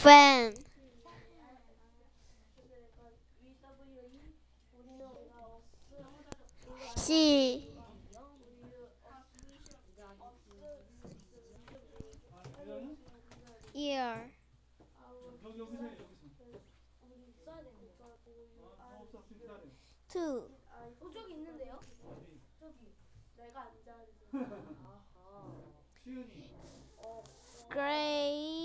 fan. C. ear. two. 저기 있는데요? 저기 내가 앉아 있는. 아하. gray.